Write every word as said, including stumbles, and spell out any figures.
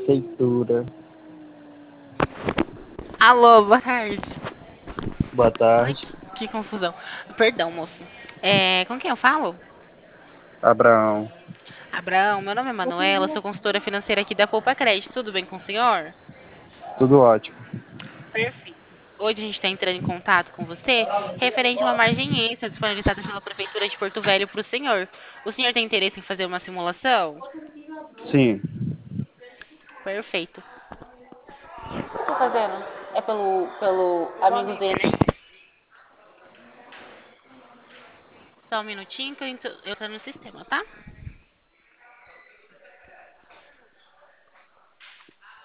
Feitura. Alô, boa tarde. Boa Ai, tarde. que, que confusão. Perdão, moço. É, com quem eu falo? Abraão. Abraão, meu nome é Manuela, sou consultora financeira aqui da Poupa Crédito. Tudo bem com o senhor? Tudo ótimo. Perfeito. Hoje a gente está entrando em contato com você referente a uma margem extra disponibilizada pela Prefeitura de Porto Velho para o senhor. O senhor tem interesse em fazer uma simulação? Sim. Perfeito. Estou fazendo. É pelo, pelo Amigos do Enem? Só um minutinho que eu entro, eu entro no sistema, tá?